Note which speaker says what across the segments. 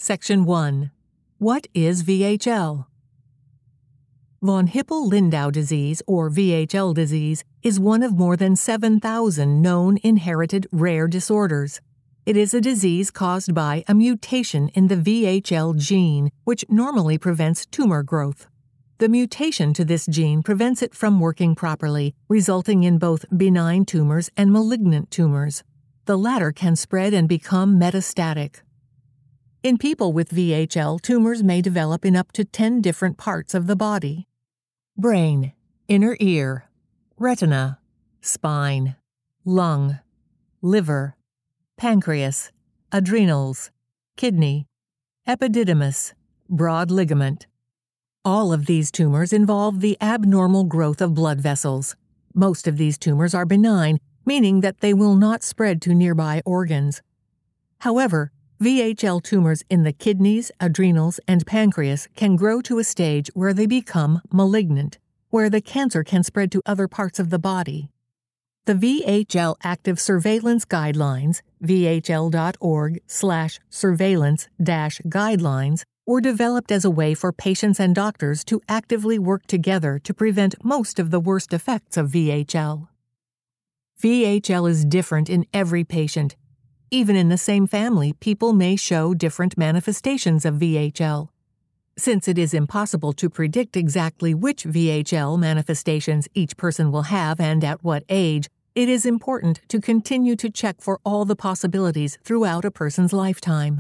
Speaker 1: Section 1. What is VHL? Von Hippel-Lindau disease, or VHL disease, is one of more than 7,000 known inherited rare disorders. It is a disease caused by a mutation in the VHL gene, which normally prevents tumor growth. The mutation to this gene prevents it from working properly, resulting in both benign tumors and malignant tumors. The latter can spread and become metastatic. In people with VHL, tumors may develop in up to 10 different parts of the body: brain, inner ear, retina, spine, lung, liver, pancreas, adrenals, kidney, epididymis, broad ligament. All of these tumors involve the abnormal growth of blood vessels. Most of these tumors are benign, meaning that they will not spread to nearby organs. However, VHL tumors in the kidneys, adrenals, and pancreas can grow to a stage where they become malignant, where the cancer can spread to other parts of the body. The VHL Active Surveillance Guidelines, vhl.org/surveillance-guidelines, were developed as a way for patients and doctors to actively work together to prevent most of the worst effects of VHL. VHL is different in every patient. Even in the same family, people may show different manifestations of VHL. Since it is impossible to predict exactly which VHL manifestations each person will have and at what age, it is important to continue to check for all the possibilities throughout a person's lifetime.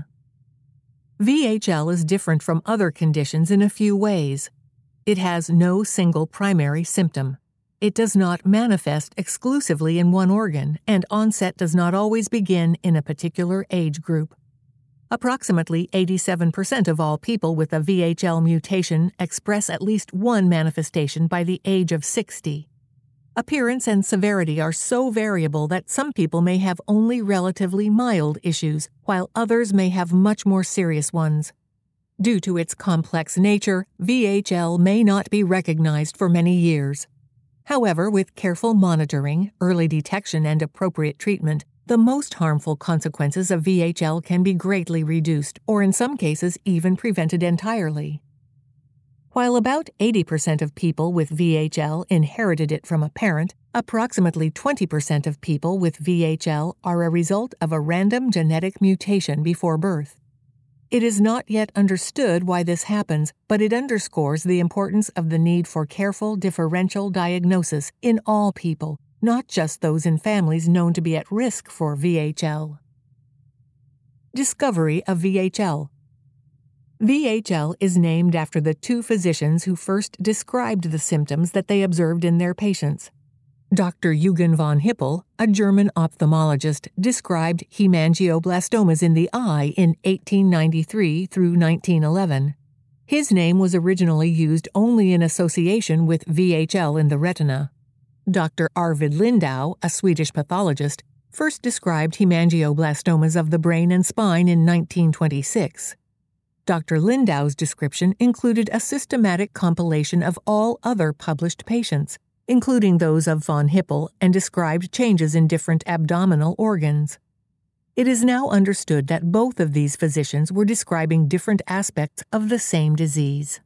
Speaker 1: VHL is different from other conditions in a few ways. It has no single primary symptom. It does not manifest exclusively in one organ, and onset does not always begin in a particular age group. Approximately 87% of all people with a VHL mutation express at least one manifestation by the age of 60. Appearance and severity are so variable that some people may have only relatively mild issues, while others may have much more serious ones. Due to its complex nature, VHL may not be recognized for many years. However, with careful monitoring, early detection, and appropriate treatment, the most harmful consequences of VHL can be greatly reduced, or in some cases even prevented entirely. While about 80% of people with VHL inherited it from a parent, approximately 20% of people with VHL are a result of a random genetic mutation before birth. It is not yet understood why this happens, but it underscores the importance of the need for careful differential diagnosis in all people, not just those in families known to be at risk for VHL. Discovery of VHL. VHL is named after the two physicians who first described the symptoms that they observed in their patients. Dr. Eugen von Hippel, a German ophthalmologist, described hemangioblastomas in the eye in 1893 through 1911. His name was originally used only in association with VHL in the retina. Dr. Arvid Lindau, a Swedish pathologist, first described hemangioblastomas of the brain and spine in 1926. Dr. Lindau's description included a systematic compilation of all other published patients, including those of von Hippel, and described changes in different abdominal organs. It is now understood that both of these physicians were describing different aspects of the same disease.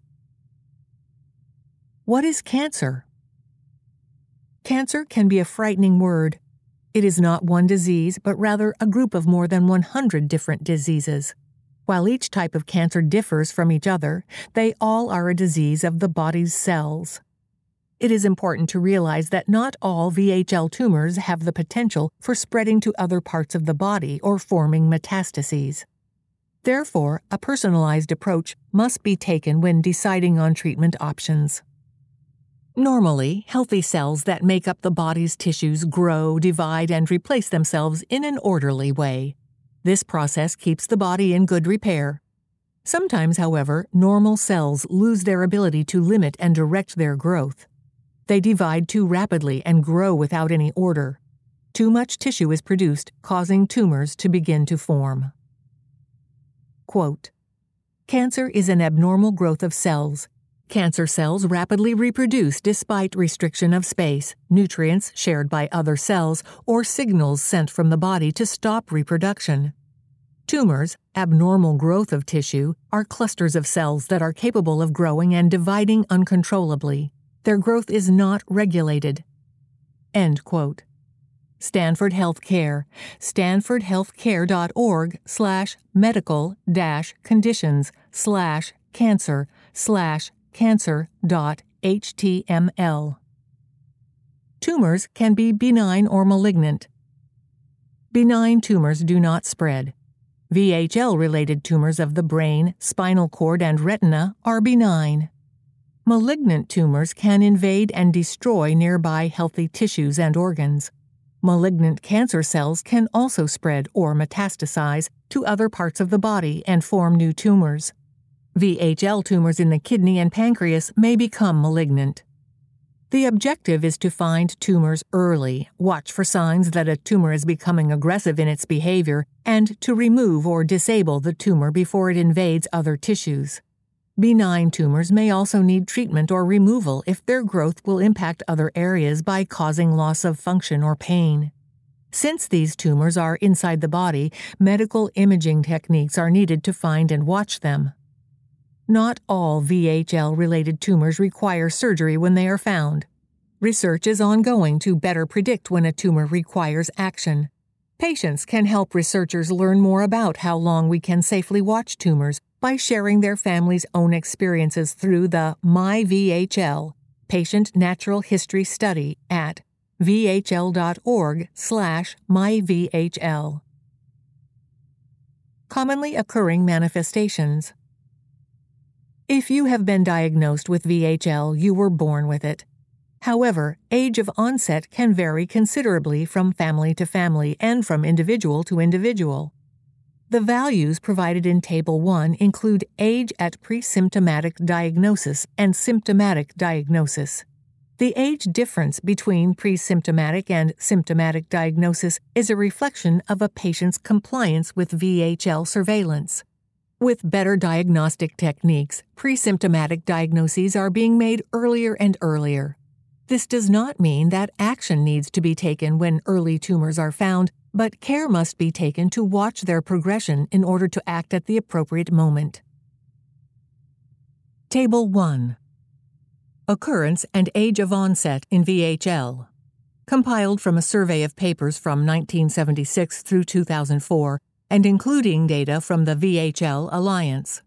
Speaker 1: What is cancer? Cancer can be a frightening word. It is not one disease, but rather a group of more than 100 different diseases. While each type of cancer differs from each other, they all are a disease of the body's cells. It is important to realize that not all VHL tumors have the potential for spreading to other parts of the body or forming metastases. Therefore, a personalized approach must be taken when deciding on treatment options. Normally, healthy cells that make up the body's tissues grow, divide, and replace themselves in an orderly way. This process keeps the body in good repair. Sometimes, however, normal cells lose their ability to limit and direct their growth. They divide too rapidly and grow without any order. Too much tissue is produced, causing tumors to begin to form. Quote, "Cancer is an abnormal growth of cells. Cancer cells rapidly reproduce despite restriction of space, nutrients shared by other cells, or signals sent from the body to stop reproduction. Tumors, abnormal growth of tissue, are clusters of cells that are capable of growing and dividing uncontrollably. Their growth is not regulated. End quote. Stanford Healthcare, stanfordhealthcare.org/medical-conditions/cancer/cancer.html. Tumors can be benign or malignant. Benign tumors do not spread. VHL-related tumors of the brain, spinal cord, and retina are benign. Malignant tumors can invade and destroy nearby healthy tissues and organs. Malignant cancer cells can also spread or metastasize to other parts of the body and form new tumors. VHL tumors in the kidney and pancreas may become malignant. The objective is to find tumors early, watch for signs that a tumor is becoming aggressive in its behavior, and to remove or disable the tumor before it invades other tissues. Benign tumors may also need treatment or removal if their growth will impact other areas by causing loss of function or pain. Since these tumors are inside the body, medical imaging techniques are needed to find and watch them. Not all VHL-related tumors require surgery when they are found. Research is ongoing to better predict when a tumor requires action. Patients can help researchers learn more about how long we can safely watch tumors by sharing their family's own experiences through the MyVHL Patient Natural History Study at vhl.org/myvhl. Commonly occurring manifestations. If you have been diagnosed with VHL, you were born with it. However, age of onset can vary considerably from family to family and from individual to individual. The values provided in Table 1 include age at pre-symptomatic diagnosis and symptomatic diagnosis. The age difference between pre-symptomatic and symptomatic diagnosis is a reflection of a patient's compliance with VHL surveillance. With better diagnostic techniques, pre-symptomatic diagnoses are being made earlier and earlier. This does not mean that action needs to be taken when early tumors are found, but care must be taken to watch their progression in order to act at the appropriate moment. Table 1. Occurrence and age of onset in VHL. Compiled from a survey of papers from 1976 through 2004, and including data from the VHL Alliance.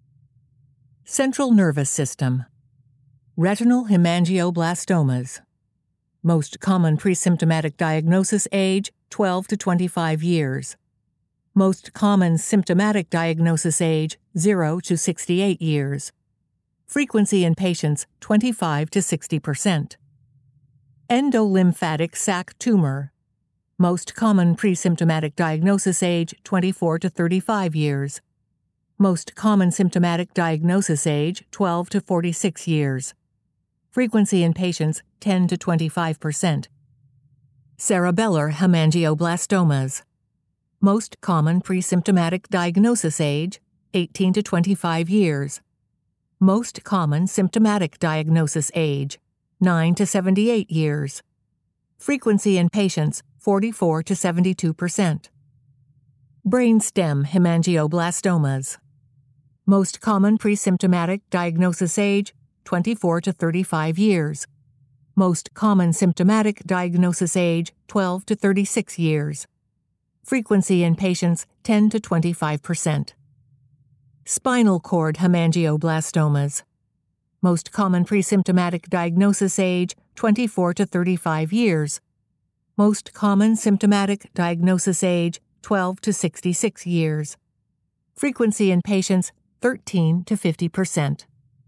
Speaker 1: Central nervous system. Retinal hemangioblastomas. Most common presymptomatic diagnosis age, 12 to 25 years. Most common symptomatic diagnosis age, 0 to 68 years. Frequency in patients, 25 to 60%. Endolymphatic sac tumor. Most common presymptomatic diagnosis age, 24 to 35 years. Most common symptomatic diagnosis age, 12 to 46 years. Frequency in patients, 10 to 25%. Cerebellar hemangioblastomas. Most common presymptomatic diagnosis age, 18 to 25 years. Most common symptomatic diagnosis age, 9 to 78 years. Frequency in patients, 44 to 72%. Brainstem hemangioblastomas. Most common presymptomatic diagnosis age, 24 to 35 years. Most common symptomatic diagnosis age, 12 to 36 years. Frequency in patients, 10 to 25%. Spinal cord hemangioblastomas. Most common presymptomatic diagnosis age, 24 to 35 years. Most common symptomatic diagnosis age, 12 to 66 years. Frequency in patients, 13 to 50%.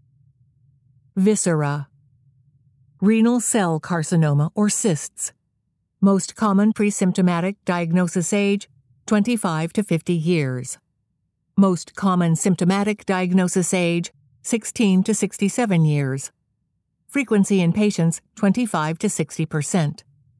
Speaker 1: Viscera. Renal cell carcinoma or cysts. Most common presymptomatic diagnosis age, 25 to 50 years. Most common symptomatic diagnosis age, 16 to 67 years. Frequency in patients, 25 to 60%.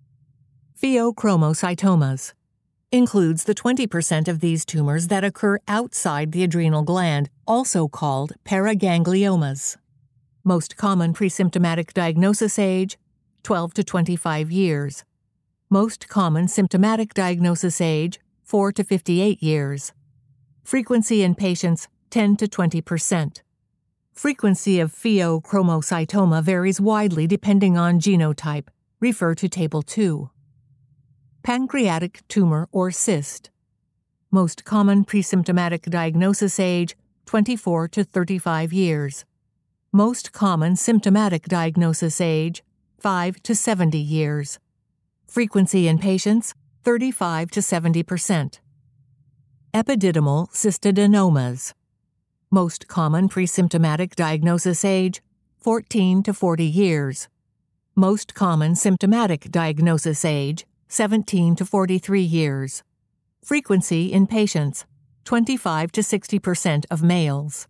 Speaker 1: Pheochromocytomas. Includes the 20% of these tumors that occur outside the adrenal gland, also called paragangliomas. Most common presymptomatic diagnosis age, 12 to 25 years. Most common symptomatic diagnosis age, 4 to 58 years. Frequency in patients 10 to 20%. Frequency of pheochromocytoma varies widely depending on genotype. Refer to Table 2. Pancreatic tumor or cyst. Most common presymptomatic diagnosis age 24 to 35 years. Most common symptomatic diagnosis age 5 to 70 years. Frequency in patients 35 to 70%. Epididymal cystadenomas. Most common presymptomatic diagnosis age 14 to 40 years. Most common symptomatic diagnosis age 17 to 43 years. Frequency in patients 25 to 60% of males.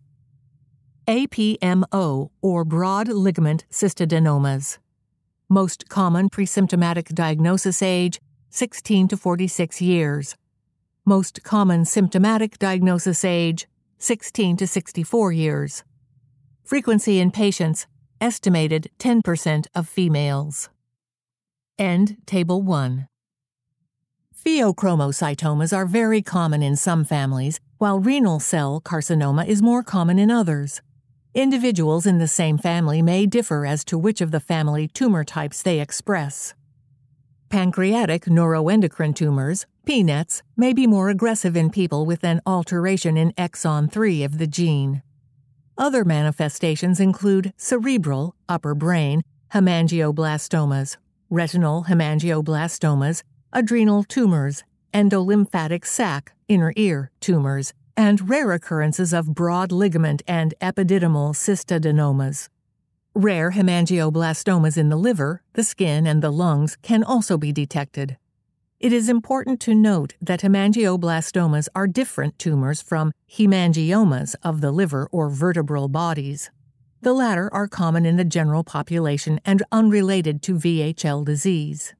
Speaker 1: APMO or broad ligament cystadenomas. Most common presymptomatic diagnosis age 16 to 46 years. Most common symptomatic diagnosis age 16 to 64 years. Frequency in patients estimated 10% of females. End Table 1. Pheochromocytomas are very common in some families, while renal cell carcinoma is more common in others. Individuals in the same family may differ as to which of the family tumor types they express. Pancreatic neuroendocrine tumors, PNETs, may be more aggressive in people with an alteration in exon 3 of the gene. Other manifestations include cerebral, upper brain, hemangioblastomas, retinal hemangioblastomas, adrenal tumors, endolymphatic sac, inner ear tumors, and rare occurrences of broad ligament and epididymal cystadenomas. Rare hemangioblastomas in the liver, the skin, and the lungs can also be detected. It is important to note that hemangioblastomas are different tumors from hemangiomas of the liver or vertebral bodies. The latter are common in the general population and unrelated to VHL disease.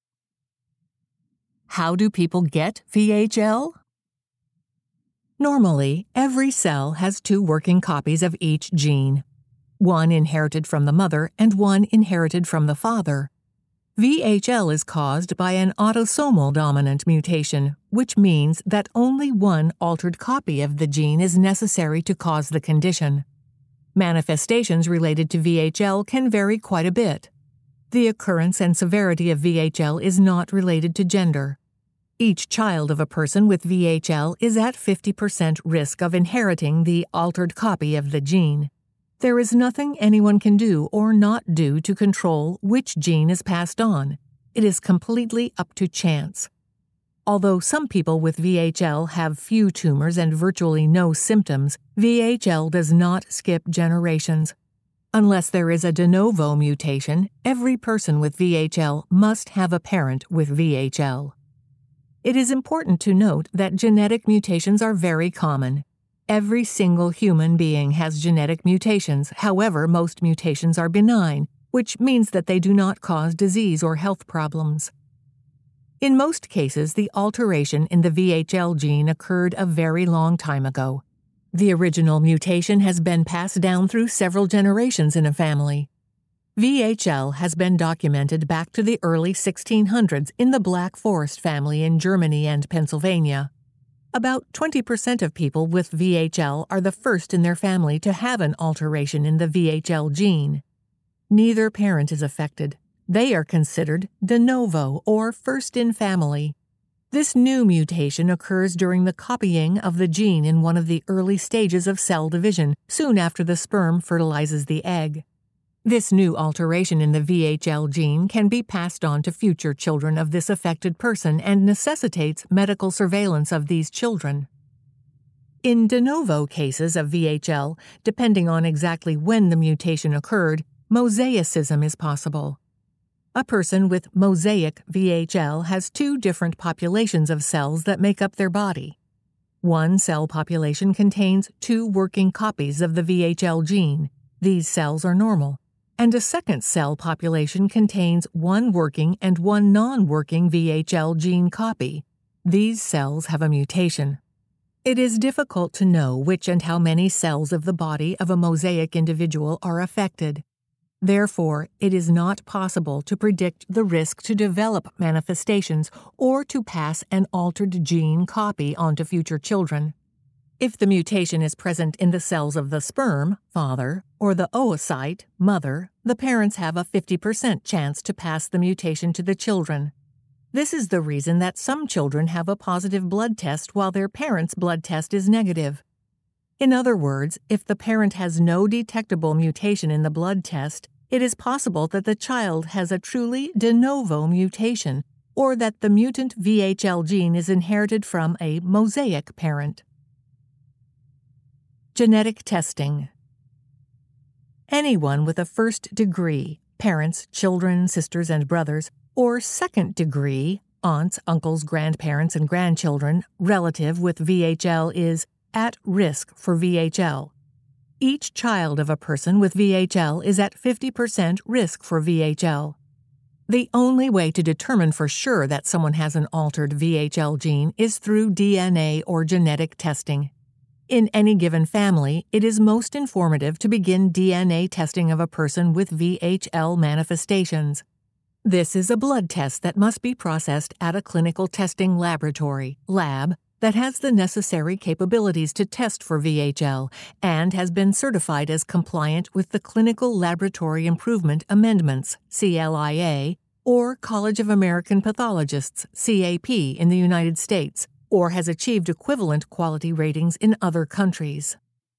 Speaker 1: How do people get VHL? Normally, every cell has 2 working copies of each gene, one inherited from the mother and one inherited from the father. VHL is caused by an autosomal dominant mutation, which means that only one altered copy of the gene is necessary to cause the condition. Manifestations related to VHL can vary quite a bit. The occurrence and severity of VHL is not related to gender. Each child of a person with VHL is at 50% risk of inheriting the altered copy of the gene. There is nothing anyone can do or not do to control which gene is passed on. It is completely up to chance. Although some people with VHL have few tumors and virtually no symptoms, VHL does not skip generations. Unless there is a de novo mutation, every person with VHL must have a parent with VHL. It is important to note that genetic mutations are very common. Every single human being has genetic mutations, however, most mutations are benign, which means that they do not cause disease or health problems. In most cases, the alteration in the VHL gene occurred a very long time ago. The original mutation has been passed down through several generations in a family. VHL has been documented back to the early 1600s in the Black Forest family in Germany and Pennsylvania. About 20% of people with VHL are the first in their family to have an alteration in the VHL gene. Neither parent is affected. They are considered de novo or first in family. This new mutation occurs during the copying of the gene in one of the early stages of cell division, soon after the sperm fertilizes the egg. This new alteration in the VHL gene can be passed on to future children of this affected person and necessitates medical surveillance of these children. In de novo cases of VHL, depending on exactly when the mutation occurred, mosaicism is possible. A person with mosaic VHL has 2 different populations of cells that make up their body. One cell population contains 2 working copies of the VHL gene. These cells are normal. And a second cell population contains 1 working and 1 non-working VHL gene copy. These cells have a mutation. It is difficult to know which and how many cells of the body of a mosaic individual are affected. Therefore, it is not possible to predict the risk to develop manifestations or to pass an altered gene copy onto future children. If the mutation is present in the cells of the sperm, father, or the oocyte, mother, the parents have a 50% chance to pass the mutation to the children. This is the reason that some children have a positive blood test while their parents' blood test is negative. In other words, if the parent has no detectable mutation in the blood test, it is possible that the child has a truly de novo mutation, or that the mutant VHL gene is inherited from a mosaic parent. Genetic testing. Anyone with a first degree, parents, children, sisters, and brothers, or second degree, aunts, uncles, grandparents, and grandchildren, relative with VHL is at risk for VHL. Each child of a person with VHL is at 50% risk for VHL. The only way to determine for sure that someone has an altered VHL gene is through DNA or genetic testing. In any given family, it is most informative to begin DNA testing of a person with VHL manifestations. This is a blood test that must be processed at a clinical testing laboratory, lab, that has the necessary capabilities to test for VHL and has been certified as compliant with the Clinical Laboratory Improvement Amendments, CLIA, or College of American Pathologists, CAP, in the United States, or has achieved equivalent quality ratings in other countries.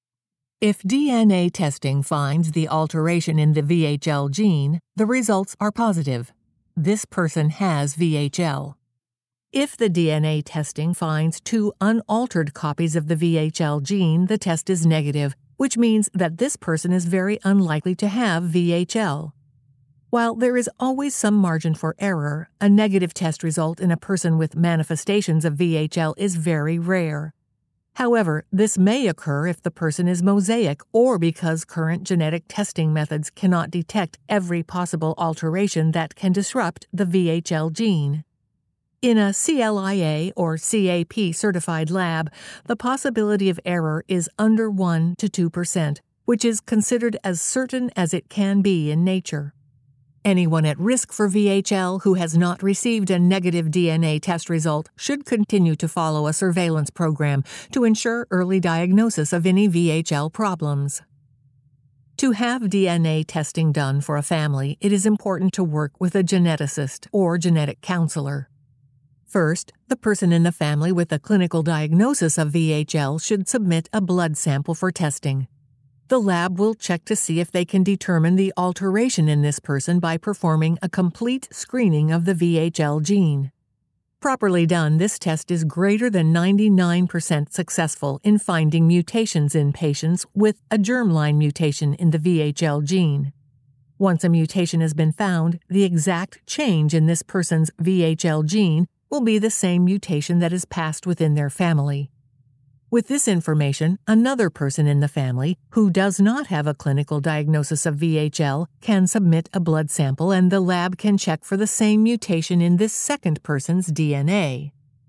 Speaker 1: If DNA testing finds the alteration in the VHL gene, the results are positive. This person has VHL. If the DNA testing finds 2 unaltered copies of the VHL gene, the test is negative, which means that this person is very unlikely to have VHL. While there is always some margin for error, a negative test result in a person with manifestations of VHL is very rare. However, this may occur if the person is mosaic or because current genetic testing methods cannot detect every possible alteration that can disrupt the VHL gene. In a CLIA or CAP certified lab, the possibility of error is under 1 to 2%, which is considered as certain as it can be in nature. Anyone at risk for VHL who has not received a negative DNA test result should continue to follow a surveillance program to ensure early diagnosis of any VHL problems. To have DNA testing done for a family, it is important to work with a geneticist or genetic counselor. First, the person in the family with a clinical diagnosis of VHL should submit a blood sample for testing. The lab will check to see if they can determine the alteration in this person by performing a complete screening of the VHL gene. Properly done, this test is greater than 99% successful in finding mutations in patients with a germline mutation in the VHL gene. Once a mutation has been found, the exact change in this person's VHL gene will be the same mutation that is passed within their family. With this information, another person in the family who does not have a clinical diagnosis of VHL can submit a blood sample and the lab can check for the same mutation in this second person's DNA.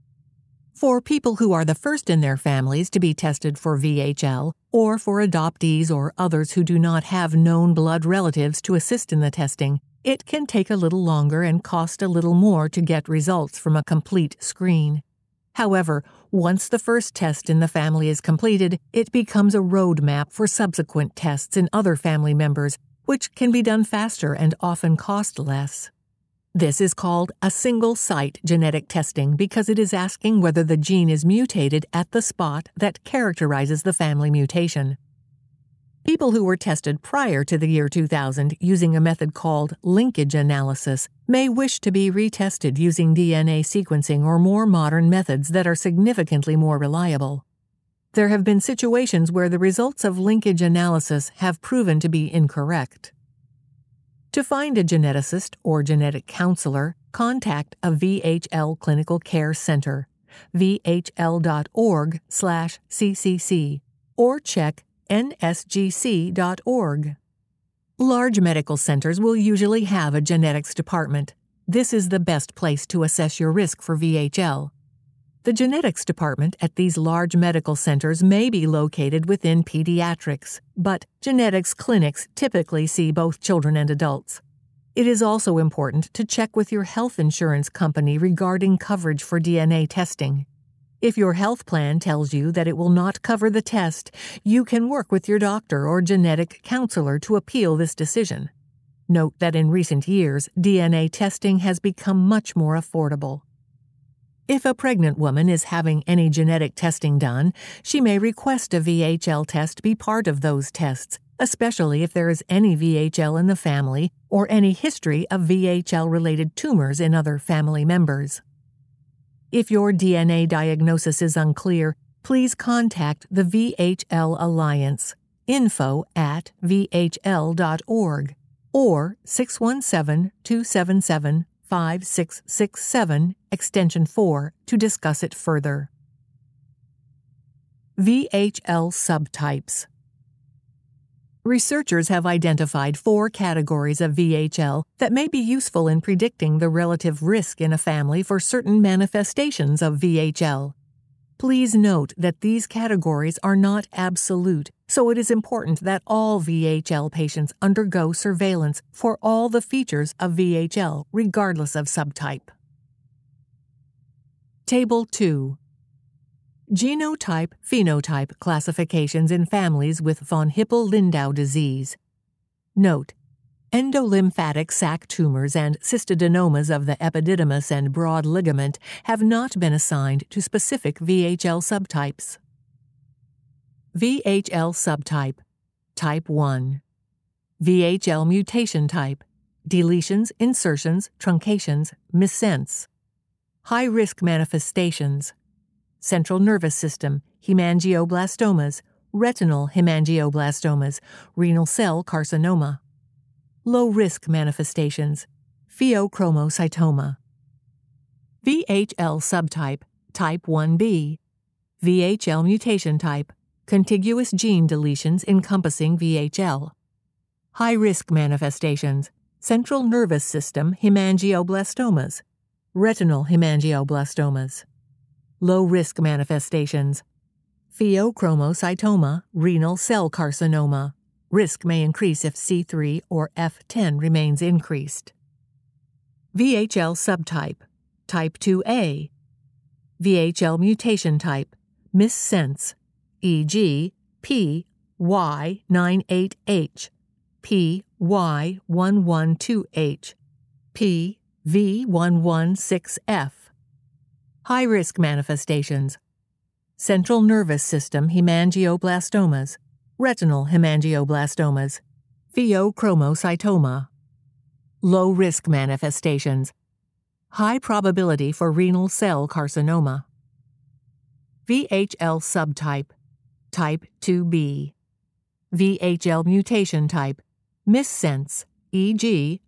Speaker 1: For people who are the first in their families to be tested for VHL, or for adoptees or others who do not have known blood relatives to assist in the testing, it can take a little longer and cost a little more to get results from a complete screen. However, once the first test in the family is completed, it becomes a roadmap for subsequent tests in other family members, which can be done faster and often cost less. This is called a single-site genetic testing because it is asking whether the gene is mutated at the spot that characterizes the family mutation. People who were tested prior to the year 2000 using a method called linkage analysis may wish to be retested using DNA sequencing or more modern methods that are significantly more reliable. There have been situations where the results of linkage analysis have proven to be incorrect. To find a geneticist or genetic counselor, contact a VHL Clinical Care Center, vhl.org/ccc, or check nsgc.org. Large medical centers will usually have a genetics department. This is the best place to assess your risk for VHL. The genetics department at these large medical centers may be located within pediatrics, but genetics clinics typically see both children and adults. It is also important to check with your health insurance company regarding coverage for DNA testing. If your health plan tells you that it will not cover the test, you can work with your doctor or genetic counselor to appeal this decision. Note that in recent years, DNA testing has become much more affordable. If a pregnant woman is having any genetic testing done, she may request a VHL test be part of those tests, especially if there is any VHL in the family or any history of VHL-related tumors in other family members. If your DNA diagnosis is unclear, please contact the VHL Alliance, info@vhl.org, or 617-277-5667, extension 4, to discuss it further. VHL subtypes. Researchers have identified 4 categories of VHL that may be useful in predicting the relative risk in a family for certain manifestations of VHL. Please note that these categories are not absolute, so it is important that all VHL patients undergo surveillance for all the features of VHL, regardless of subtype. Table 2. Genotype-phenotype classifications in families with von Hippel-Lindau disease. Note: endolymphatic sac tumors and cystadenomas of the epididymis and broad ligament have not been assigned to specific VHL subtypes. VHL subtype. Type 1. VHL mutation type. Deletions, insertions, truncations, missense. High-risk manifestations. Central nervous system, hemangioblastomas, retinal hemangioblastomas, renal cell carcinoma. Low-risk manifestations, pheochromocytoma. VHL subtype, type 1b. VHL mutation type, contiguous gene deletions encompassing VHL. High-risk manifestations, central nervous system hemangioblastomas, retinal hemangioblastomas. Low-risk manifestations, pheochromocytoma, renal cell carcinoma. Risk may increase if C3 or F10 remains increased. VHL subtype, type 2A. VHL mutation type, missense, e.g., PY98H, PY112H, PV116F. High-risk manifestations, central nervous system hemangioblastomas, retinal hemangioblastomas, pheochromocytoma. Low-risk manifestations, high probability for renal cell carcinoma. VHL subtype, type 2B. VHL mutation type, missense, e.g.,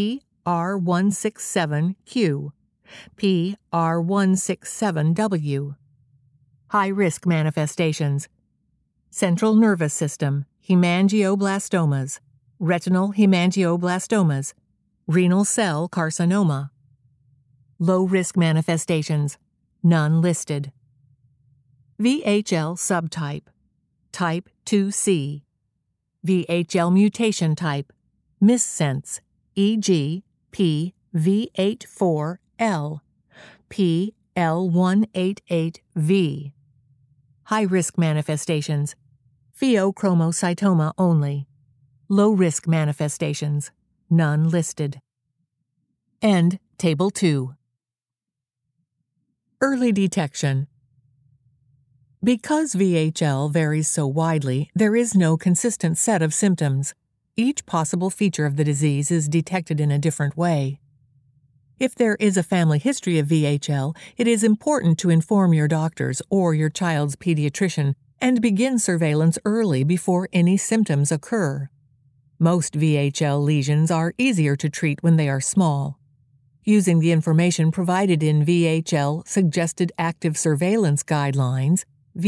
Speaker 1: PR167Q, PR167W. High-risk manifestations, central nervous system hemangioblastomas, retinal hemangioblastomas, renal cell carcinoma. Low-risk manifestations, none listed. VHL subtype, type 2C. VHL mutation type, missense, e.g., PV84L, PL188V. High-risk manifestations, pheochromocytoma only. Low-risk manifestations, none listed. End Table 2. Early detection. Because VHL varies so widely, there is no consistent set of symptoms. Each possible feature of the disease is detected in a different way. If there is a family history of VHL, it is important to inform your doctors or your child's pediatrician and begin surveillance early before any symptoms occur. Most VHL lesions are easier to treat when they are small. Using the information provided in VHL Suggested Active Surveillance Guidelines,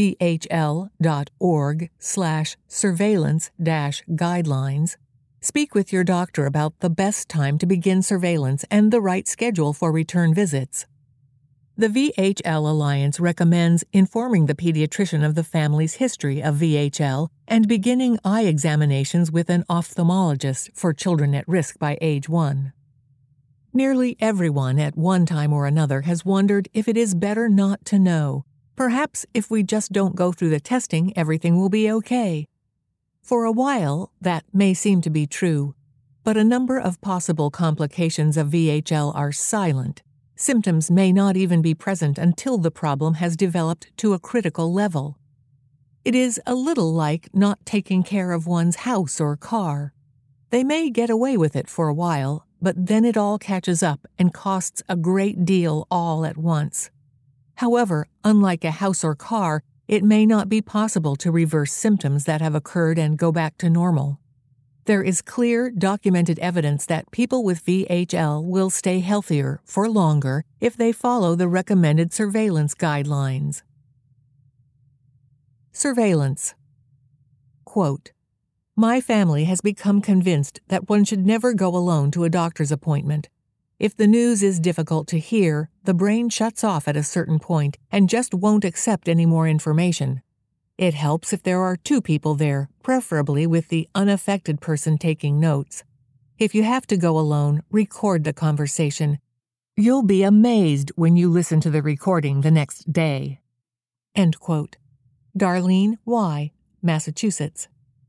Speaker 1: vhl.org/surveillance-guidelines, speak with your doctor about the best time to begin surveillance and the right schedule for return visits. The VHL Alliance recommends informing the pediatrician of the family's history of VHL and beginning eye examinations with an ophthalmologist for children at risk by age 1. Nearly everyone at one time or another has wondered if it is better not to know. Perhaps if we just don't go through the testing, everything will be okay. For a while, that may seem to be true, but a number of possible complications of VHL are silent. Symptoms may not even be present until the problem has developed to a critical level. It is a little like not taking care of one's house or car. They may get away with it for a while, but then it all catches up and costs a great deal all at once. However, unlike a house or car, it may not be possible to reverse symptoms that have occurred and go back to normal. There is clear, documented evidence that people with VHL will stay healthier for longer if they follow the recommended surveillance guidelines. Surveillance. Quote, "My family has become convinced that one should never go alone to a doctor's appointment. If the news is difficult to hear, the brain shuts off at a certain point and just won't accept any more information. It helps if there are two people there, preferably with the unaffected person taking notes. If you have to go alone, record the conversation. You'll be amazed when you listen to the recording the next day." End quote. Darlene Y., Massachusetts.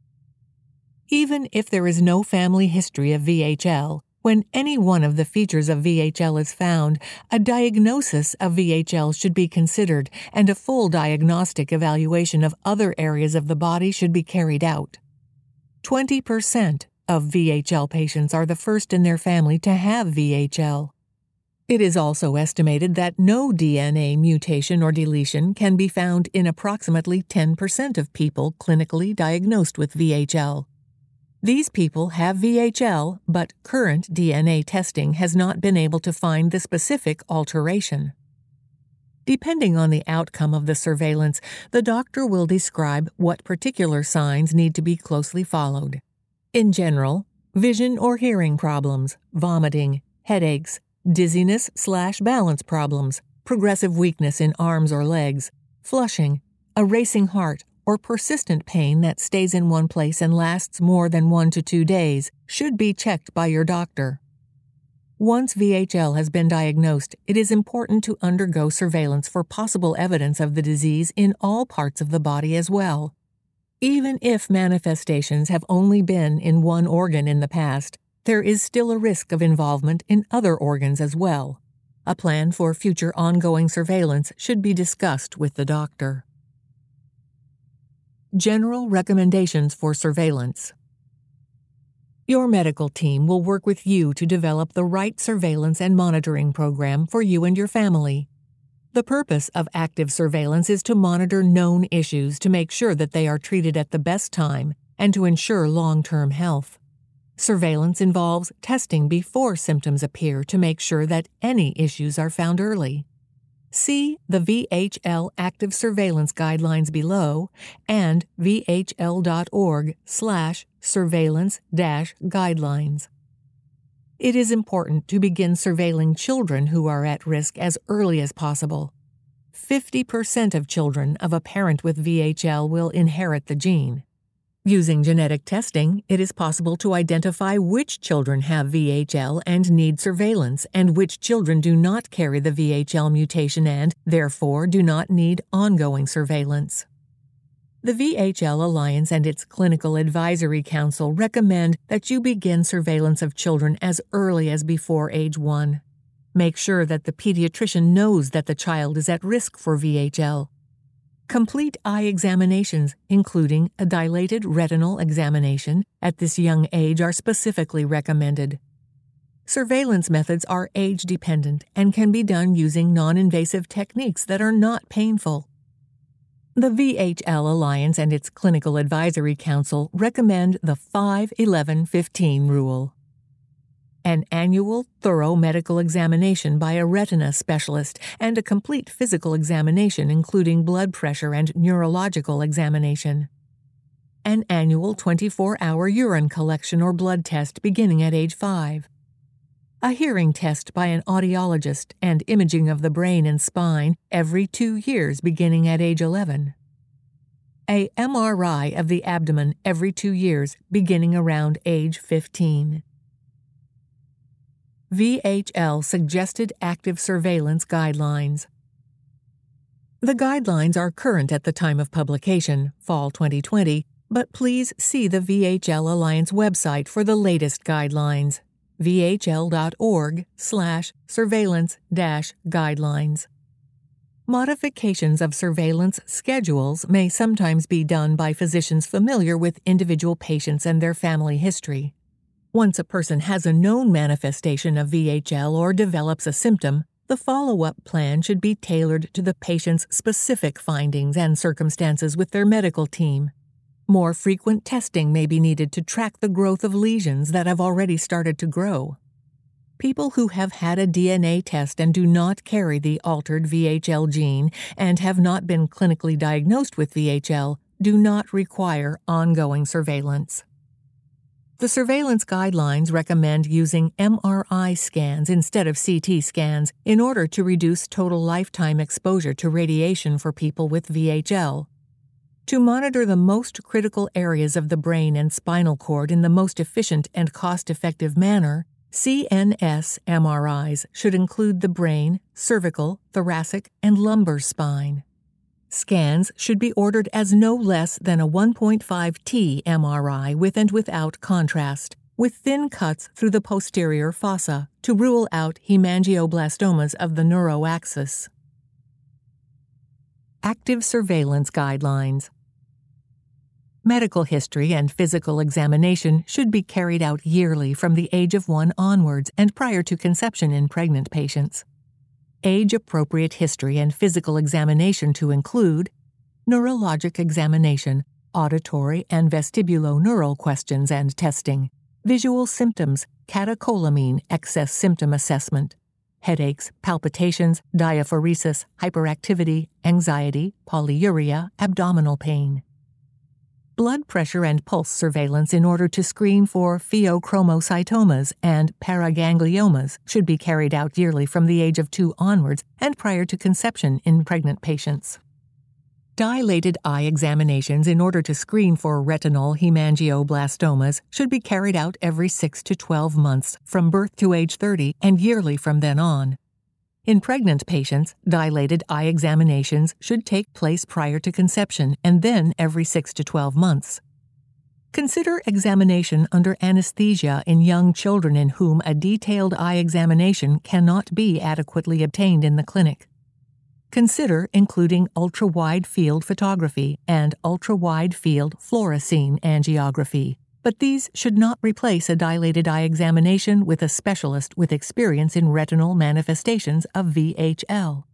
Speaker 1: Even if there is no family history of VHL, when any one of the features of VHL is found, a diagnosis of VHL should be considered, and a full diagnostic evaluation of other areas of the body should be carried out. 20% of VHL patients are the first in their family to have VHL. It is also estimated that no DNA mutation or deletion can be found in approximately 10% of people clinically diagnosed with VHL. These people have VHL, but current DNA testing has not been able to find the specific alteration. Depending on the outcome of the surveillance, the doctor will describe what particular signs need to be closely followed. In general, vision or hearing problems, vomiting, headaches, dizziness/balance problems, progressive weakness in arms or legs, flushing, a racing heart, or persistent pain that stays in one place and lasts more than 1 to 2 days should be checked by your doctor. Once VHL has been diagnosed, it is important to undergo surveillance for possible evidence of the disease in all parts of the body as well. Even if manifestations have only been in one organ in the past, there is still a risk of involvement in other organs as well. A plan for future ongoing surveillance should be discussed with the doctor. General recommendations for surveillance. Your medical team will work with you to develop the right surveillance and monitoring program for you and your family. The purpose of active surveillance is to monitor known issues to make sure that they are treated at the best time and to ensure long-term health. Surveillance involves testing before symptoms appear to make sure that any issues are found early. See the VHL Active Surveillance Guidelines below and vhl.org/surveillance-guidelines. It is important to begin surveilling children who are at risk as early as possible. 50% of children of a parent with VHL will inherit the gene. Using genetic testing, it is possible to identify which children have VHL and need surveillance, and which children do not carry the VHL mutation and, therefore, do not need ongoing surveillance. The VHL Alliance and its Clinical Advisory Council recommend that you begin surveillance of children as early as before age 1. Make sure that the pediatrician knows that the child is at risk for VHL. Complete eye examinations, including a dilated retinal examination, at this young age are specifically recommended. Surveillance methods are age-dependent and can be done using non-invasive techniques that are not painful. The VHL Alliance and its Clinical Advisory Council recommend the 5-11-15 rule. An annual, thorough medical examination by a retina specialist and a complete physical examination including blood pressure and neurological examination. An annual 24-hour urine collection or blood test beginning at age 5. A hearing test by an audiologist and imaging of the brain and spine every 2 years beginning at age 11. A MRI of the abdomen every 2 years beginning around age 15. VHL Suggested Active Surveillance Guidelines. The guidelines are current at the time of publication, fall 2020, but please see the VHL Alliance website for the latest guidelines, vhl.org/surveillance-guidelines. Modifications of surveillance schedules may sometimes be done by physicians familiar with individual patients and their family history. Once a person has a known manifestation of VHL or develops a symptom, the follow-up plan should be tailored to the patient's specific findings and circumstances with their medical team. More frequent testing may be needed to track the growth of lesions that have already started to grow. People who have had a DNA test and do not carry the altered VHL gene and have not been clinically diagnosed with VHL do not require ongoing surveillance. The surveillance guidelines recommend using MRI scans instead of CT scans in order to reduce total lifetime exposure to radiation for people with VHL. To monitor the most critical areas of the brain and spinal cord in the most efficient and cost-effective manner, CNS MRIs should include the brain, cervical, thoracic, and lumbar spine. Scans should be ordered as no less than a 1.5T MRI with and without contrast, with thin cuts through the posterior fossa to rule out hemangioblastomas of the neuroaxis. Active surveillance guidelines. Medical history and physical examination should be carried out yearly from the age of 1 onwards and prior to conception in pregnant patients. Age-appropriate history and physical examination to include neurologic examination, auditory and vestibuloneural questions and testing, visual symptoms, catecholamine excess symptom assessment, headaches, palpitations, diaphoresis, hyperactivity, anxiety, polyuria, abdominal pain. Blood pressure and pulse surveillance in order to screen for pheochromocytomas and paragangliomas should be carried out yearly from the age of 2 onwards and prior to conception in pregnant patients. Dilated eye examinations in order to screen for retinal hemangioblastomas should be carried out every 6 to 12 months from birth to age 30 and yearly from then on. In pregnant patients, dilated eye examinations should take place prior to conception and then every 6 to 12 months. Consider examination under anesthesia in young children in whom a detailed eye examination cannot be adequately obtained in the clinic. Consider including ultra-wide field photography and ultra-wide field fluorescein angiography, but these should not replace a dilated eye examination with a specialist with experience in retinal manifestations of VHL.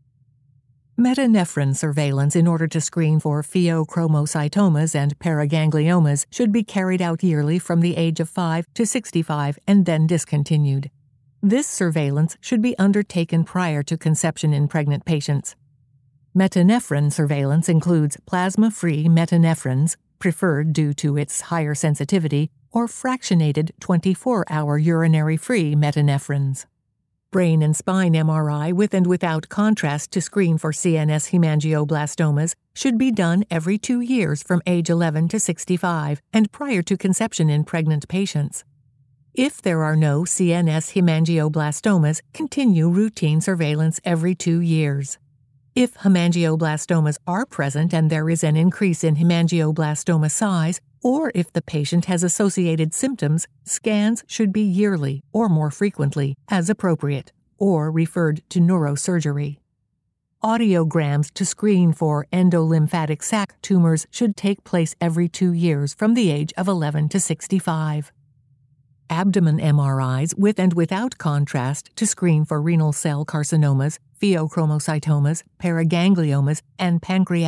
Speaker 1: Metanephrin surveillance in order to screen for pheochromocytomas and paragangliomas should be carried out yearly from the age of 5 to 65 and then discontinued. This surveillance should be undertaken prior to conception in pregnant patients. Metanephrin surveillance includes plasma-free metanephrins, preferred due to its higher sensitivity, or fractionated 24-hour urinary-free metanephrins. Brain and spine MRI with and without contrast to screen for CNS hemangioblastomas should be done every 2 years from age 11 to 65 and prior to conception in pregnant patients. If there are no CNS hemangioblastomas, continue routine surveillance every 2 years. If hemangioblastomas are present and there is an increase in hemangioblastoma size, or if the patient has associated symptoms, scans should be yearly or more frequently, as appropriate, or referred to neurosurgery. Audiograms to screen for endolymphatic sac tumors should take place every 2 years from the age of 11 to 65. Abdomen MRIs with and without contrast to screen for renal cell carcinomas, pheochromocytomas, paragangliomas, and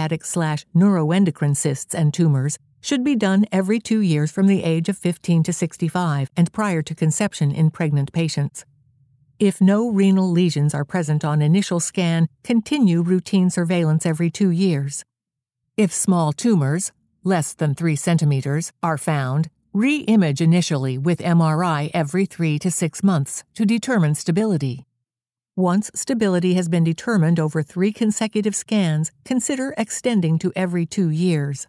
Speaker 1: pancreatic/neuroendocrine cysts and tumors should be done every 2 years from the age of 15 to 65 and prior to conception in pregnant patients. If no renal lesions are present on initial scan, continue routine surveillance every 2 years. If small tumors, less than 3 centimeters, are found, re-image initially with MRI every 3 to 6 months to determine stability. Once stability has been determined over 3 consecutive scans, consider extending to every 2 years.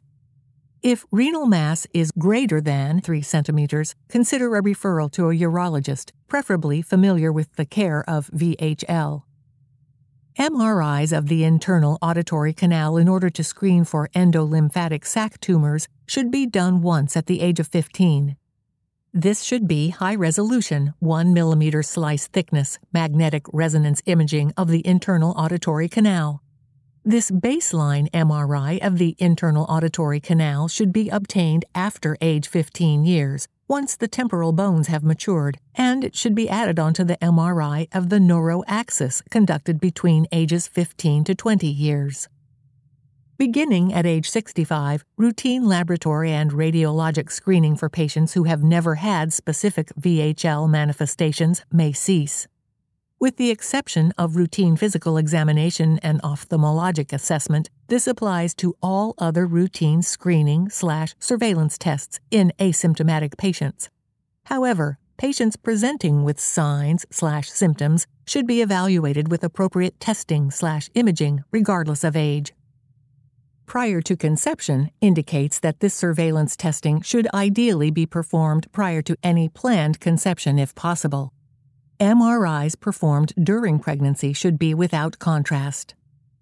Speaker 1: If renal mass is greater than 3 centimeters, consider a referral to a urologist, preferably familiar with the care of VHL. MRIs of the internal auditory canal in order to screen for endolymphatic sac tumors should be done once at the age of 15. This should be high-resolution, 1 mm slice thickness magnetic resonance imaging of the internal auditory canal. This baseline MRI of the internal auditory canal should be obtained after age 15 years, once the temporal bones have matured, and it should be added onto the MRI of the neuroaxis conducted between ages 15 to 20 years. Beginning at age 65, routine laboratory and radiologic screening for patients who have never had specific VHL manifestations may cease. With the exception of routine physical examination and ophthalmologic assessment, this applies to all other routine screening/surveillance tests in asymptomatic patients. However, patients presenting with signs/symptoms should be evaluated with appropriate testing/imaging regardless of age. Prior to conception indicates that this surveillance testing should ideally be performed prior to any planned conception if possible. MRIs performed during pregnancy should be without contrast.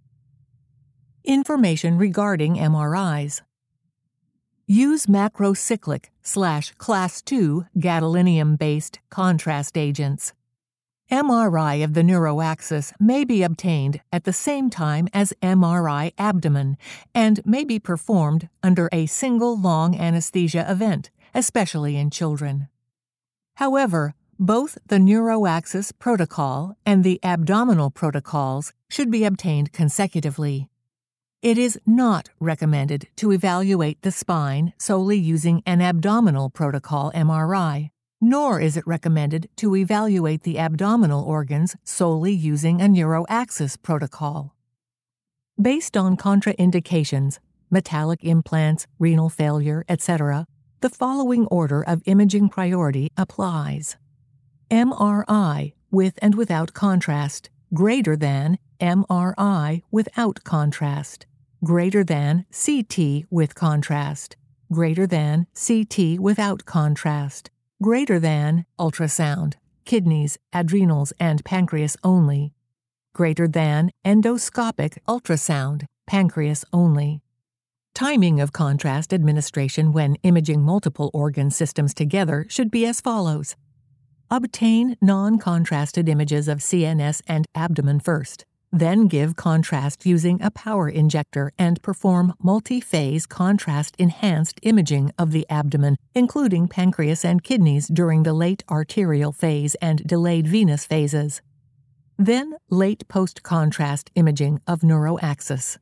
Speaker 1: Information regarding MRIs. Use macrocyclic/class II gadolinium-based contrast agents. MRI of the neuroaxis may be obtained at the same time as MRI abdomen and may be performed under a single long anesthesia event, especially in children. However, both the neuroaxis protocol and the abdominal protocols should be obtained consecutively. It is not recommended to evaluate the spine solely using an abdominal protocol MRI, nor is it recommended to evaluate the abdominal organs solely using a neuroaxis protocol. Based on contraindications, metallic implants, renal failure, etc., the following order of imaging priority applies. MRI with and without contrast, greater than MRI without contrast, greater than CT with contrast, greater than CT without contrast, greater than ultrasound, kidneys, adrenals, and pancreas only, greater than endoscopic ultrasound, pancreas only. Timing of contrast administration when imaging multiple organ systems together should be as follows. Obtain non-contrasted images of CNS and abdomen first, then give contrast using a power injector and perform multi-phase contrast-enhanced imaging of the abdomen, including pancreas and kidneys during the late arterial phase and delayed venous phases. Then late post-contrast imaging of neuroaxis.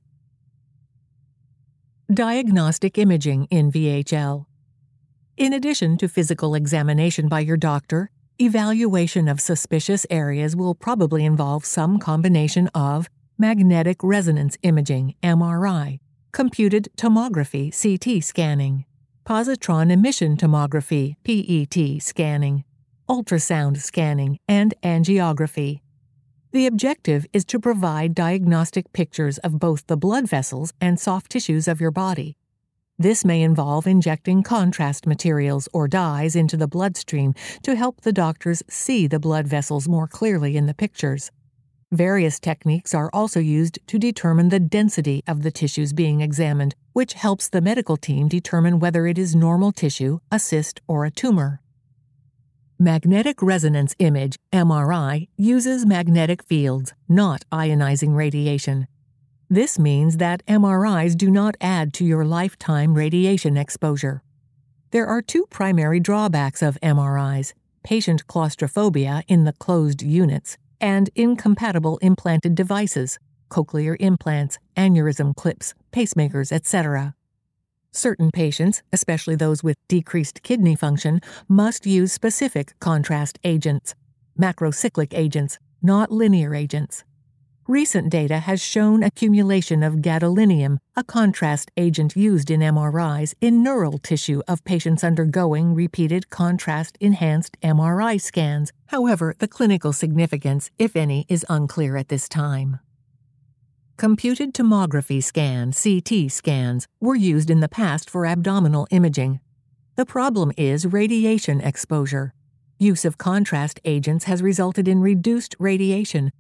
Speaker 1: Diagnostic imaging in VHL. In addition to physical examination by your doctor, evaluation of suspicious areas will probably involve some combination of magnetic resonance imaging (MRI), computed tomography (CT scanning), positron emission tomography (PET scanning), ultrasound scanning, and angiography. The objective is to provide diagnostic pictures of both the blood vessels and soft tissues of your body. This may involve injecting contrast materials or dyes into the bloodstream to help the doctors see the blood vessels more clearly in the pictures. Various techniques are also used to determine the density of the tissues being examined, which helps the medical team determine whether it is normal tissue, a cyst, or a tumor. Magnetic resonance image, MRI, uses magnetic fields, not ionizing radiation. This means that MRIs do not add to your lifetime radiation exposure. There are two primary drawbacks of MRIs: patient claustrophobia in the closed units and incompatible implanted devices, cochlear implants, aneurysm clips, pacemakers, etc. Certain patients, especially those with decreased kidney function, must use specific contrast agents, macrocyclic agents, not linear agents. Recent data has shown accumulation of gadolinium, a contrast agent used in MRIs, in neural tissue of patients undergoing repeated contrast-enhanced MRI scans. However, the clinical significance, if any, is unclear at this time. Computed tomography scan, CT scans, were used in the past for abdominal imaging. The problem is radiation exposure. Use of contrast agents has resulted in reduced radiation,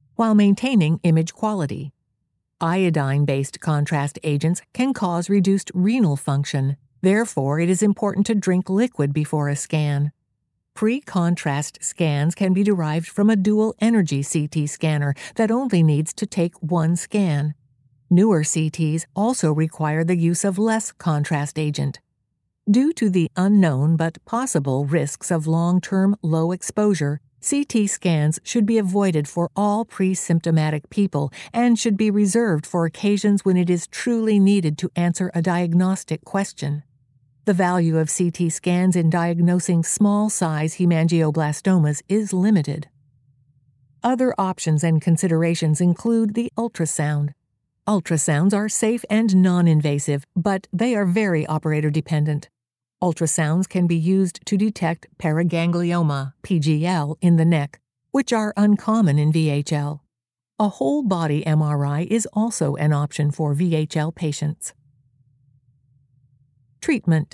Speaker 1: while maintaining image quality. Iodine-based contrast agents can cause reduced renal function. Therefore, it is important to drink liquid before a scan. Pre-contrast scans can be derived from a dual-energy CT scanner that only needs to take one scan. Newer CTs also require the use of less contrast agent. Due to the unknown but possible risks of long-term low exposure, CT scans should be avoided for all pre-symptomatic people and should be reserved for occasions when it is truly needed to answer a diagnostic question. The value of CT scans in diagnosing small-size hemangioblastomas is limited. Other options and considerations include the ultrasound. Ultrasounds are safe and non-invasive, but they are very operator-dependent. Ultrasounds can be used to detect paraganglioma, PGL, in the neck, which are uncommon in VHL. A whole-body MRI is also an option for VHL patients. Treatment.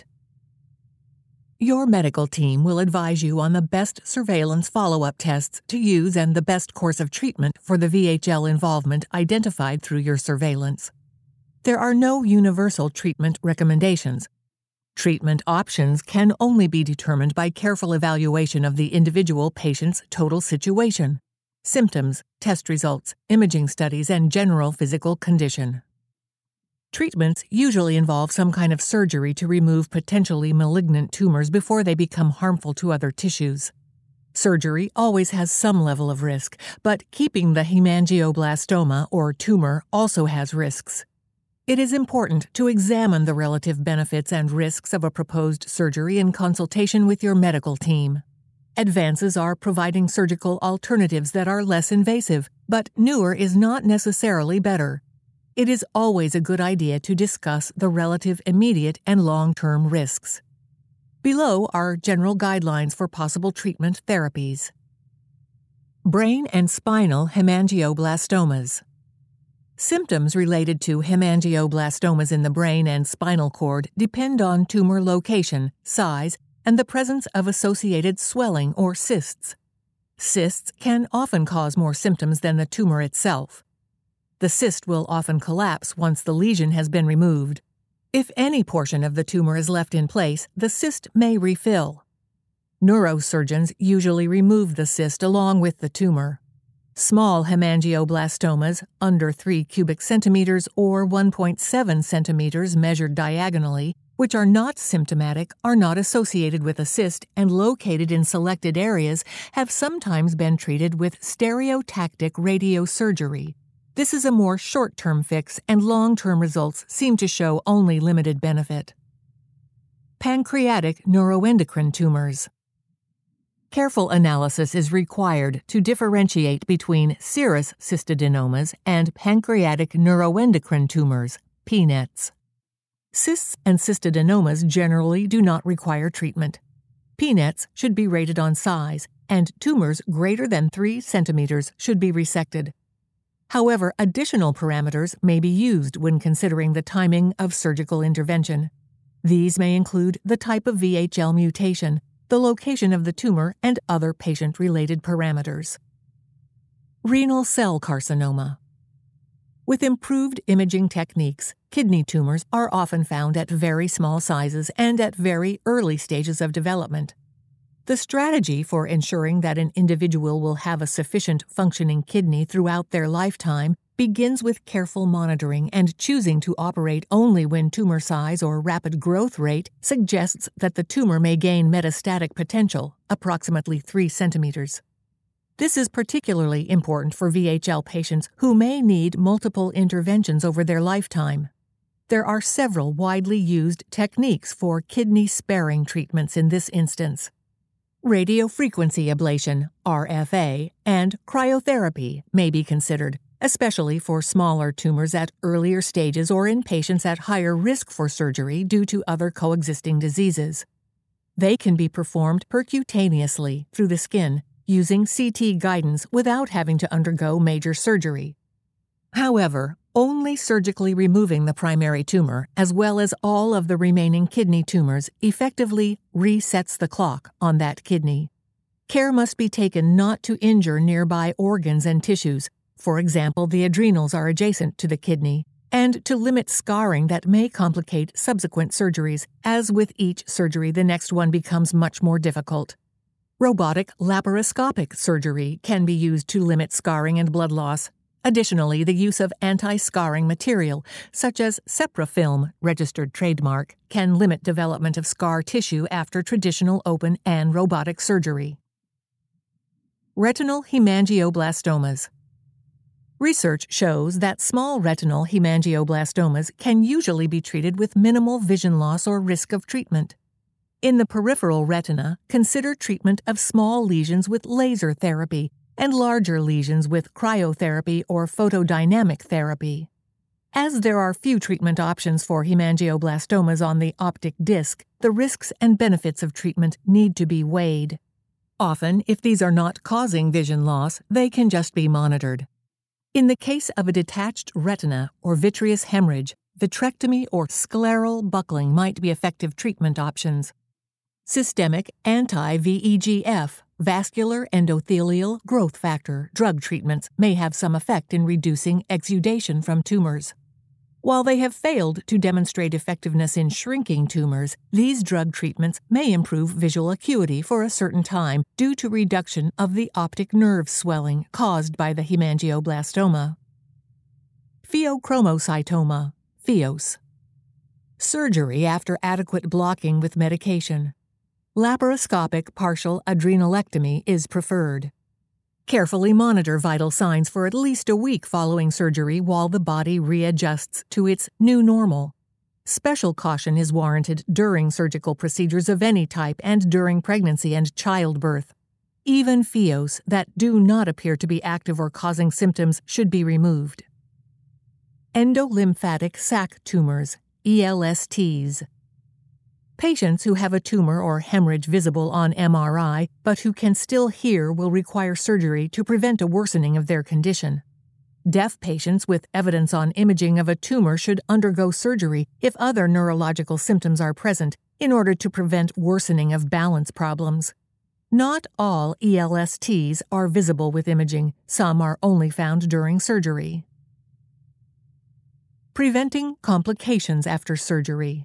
Speaker 1: Your medical team will advise you on the best surveillance follow-up tests to use and the best course of treatment for the VHL involvement identified through your surveillance. There are no universal treatment recommendations. Treatment options can only be determined by careful evaluation of the individual patient's total situation, symptoms, test results, imaging studies, and general physical condition. Treatments usually involve some kind of surgery to remove potentially malignant tumors before they become harmful to other tissues. Surgery always has some level of risk, but keeping the hemangioblastoma or tumor also has risks. It is important to examine the relative benefits and risks of a proposed surgery in consultation with your medical team. Advances are providing surgical alternatives that are less invasive, but newer is not necessarily better. It is always a good idea to discuss the relative immediate and long-term risks. Below are general guidelines for possible treatment therapies. Brain and spinal hemangioblastomas. Symptoms related to hemangioblastomas in the brain and spinal cord depend on tumor location, size, and the presence of associated swelling or cysts. Cysts can often cause more symptoms than the tumor itself. The cyst will often collapse once the lesion has been removed. If any portion of the tumor is left in place, the cyst may refill. Neurosurgeons usually remove the cyst along with the tumor. Small hemangioblastomas, under 3 cubic centimeters or 1.7 centimeters measured diagonally, which are not symptomatic, are not associated with a cyst and located in selected areas, have sometimes been treated with stereotactic radiosurgery. This is a more short-term fix, and long-term results seem to show only limited benefit. Pancreatic neuroendocrine tumors. Careful analysis is required to differentiate between serous cystadenomas and pancreatic neuroendocrine tumors, PNETs. Cysts and cystadenomas generally do not require treatment. PNETs should be rated on size, and tumors greater than 3 centimeters should be resected. However, additional parameters may be used when considering the timing of surgical intervention. These may include the type of VHL mutation, the location of the tumor, and other patient-related parameters. Renal cell carcinoma. With improved imaging techniques, kidney tumors are often found at very small sizes and at very early stages of development. The strategy for ensuring that an individual will have a sufficient functioning kidney throughout their lifetime begins with careful monitoring and choosing to operate only when tumor size or rapid growth rate suggests that the tumor may gain metastatic potential, approximately 3 centimeters. This is particularly important for VHL patients who may need multiple interventions over their lifetime. There are several widely used techniques for kidney-sparing treatments in this instance. Radiofrequency ablation, RFA, and cryotherapy may be considered, especially for smaller tumors at earlier stages or in patients at higher risk for surgery due to other coexisting diseases. They can be performed percutaneously through the skin, using CT guidance without having to undergo major surgery. However, only surgically removing the primary tumor, as well as all of the remaining kidney tumors, effectively resets the clock on that kidney. Care must be taken not to injure nearby organs and tissues, For example, the adrenals are adjacent to the kidney, and to limit scarring that may complicate subsequent surgeries, as with each surgery the next one becomes much more difficult. Robotic laparoscopic surgery can be used to limit scarring and blood loss. Additionally, the use of anti-scarring material, such as Ceprafilm, registered trademark, can limit development of scar tissue after traditional open and robotic surgery. Retinal hemangioblastomas. Research shows that small retinal hemangioblastomas can usually be treated with minimal vision loss or risk of treatment. In the peripheral retina, consider treatment of small lesions with laser therapy and larger lesions with cryotherapy or photodynamic therapy. As there are few treatment options for hemangioblastomas on the optic disc, the risks and benefits of treatment need to be weighed. Often, if these are not causing vision loss, they can just be monitored. In the case of a detached retina or vitreous hemorrhage, vitrectomy or scleral buckling might be effective treatment options. Systemic anti-VEGF, vascular endothelial growth factor, drug treatments may have some effect in reducing exudation from tumors. While they have failed to demonstrate effectiveness in shrinking tumors, these drug treatments may improve visual acuity for a certain time due to reduction of the optic nerve swelling caused by the hemangioblastoma. Pheochromocytoma, PHEOS. Surgery after adequate blocking with medication. Laparoscopic partial adrenalectomy is preferred. Carefully monitor vital signs for at least a week following surgery while the body readjusts to its new normal. Special caution is warranted during surgical procedures of any type and during pregnancy and childbirth. Even PHEOS that do not appear to be active or causing symptoms should be removed. Endolymphatic sac tumors, ELSTs. Patients who have a tumor or hemorrhage visible on MRI but who can still hear will require surgery to prevent a worsening of their condition. Deaf patients with evidence on imaging of a tumor should undergo surgery if other neurological symptoms are present in order to prevent worsening of balance problems. Not all ELSTs are visible with imaging. Some are only found during surgery. Preventing complications after surgery.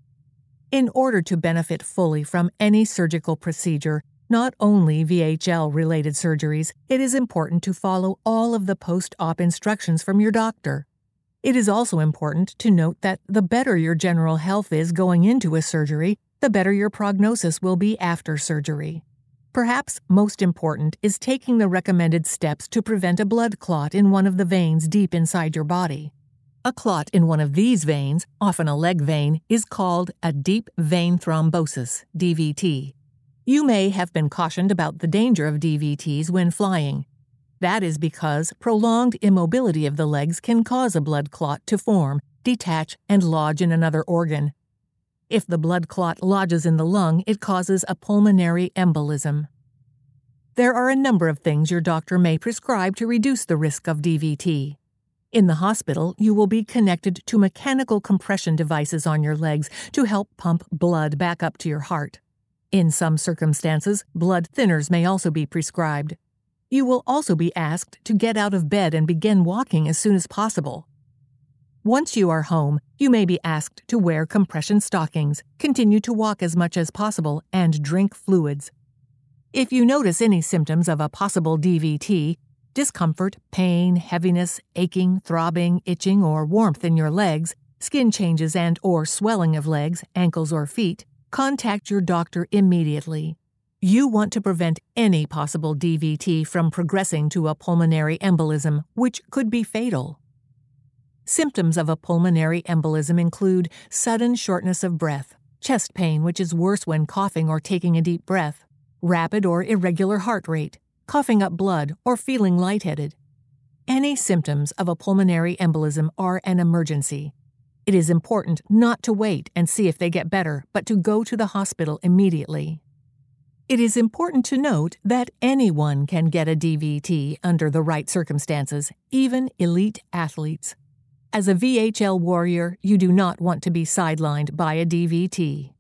Speaker 1: In order to benefit fully from any surgical procedure, not only VHL-related surgeries, it is important to follow all of the post-op instructions from your doctor. It is also important to note that the better your general health is going into a surgery, the better your prognosis will be after surgery. Perhaps most important is taking the recommended steps to prevent a blood clot in one of the veins deep inside your body. A clot in one of these veins, often a leg vein, is called a deep vein thrombosis, DVT. You may have been cautioned about the danger of DVTs when flying. That is because prolonged immobility of the legs can cause a blood clot to form, detach, and lodge in another organ. If the blood clot lodges in the lung, it causes a pulmonary embolism. There are a number of things your doctor may prescribe to reduce the risk of DVT. In the hospital, you will be connected to mechanical compression devices on your legs to help pump blood back up to your heart. In some circumstances, blood thinners may also be prescribed. You will also be asked to get out of bed and begin walking as soon as possible. Once you are home, you may be asked to wear compression stockings, continue to walk as much as possible, and drink fluids. If you notice any symptoms of a possible DVT, discomfort, pain, heaviness, aching, throbbing, itching, or warmth in your legs, skin changes and/or swelling of legs, ankles, or feet, contact your doctor immediately. You want to prevent any possible DVT from progressing to a pulmonary embolism, which could be fatal. Symptoms of a pulmonary embolism include sudden shortness of breath, chest pain, which is worse when coughing or taking a deep breath, rapid or irregular heart rate, coughing up blood, or feeling lightheaded. Any symptoms of a pulmonary embolism are an emergency. It is important not to wait and see if they get better, but to go to the hospital immediately. It is important to note that anyone can get a DVT under the right circumstances, even elite athletes. As a VHL warrior, you do not want to be sidelined by a DVT.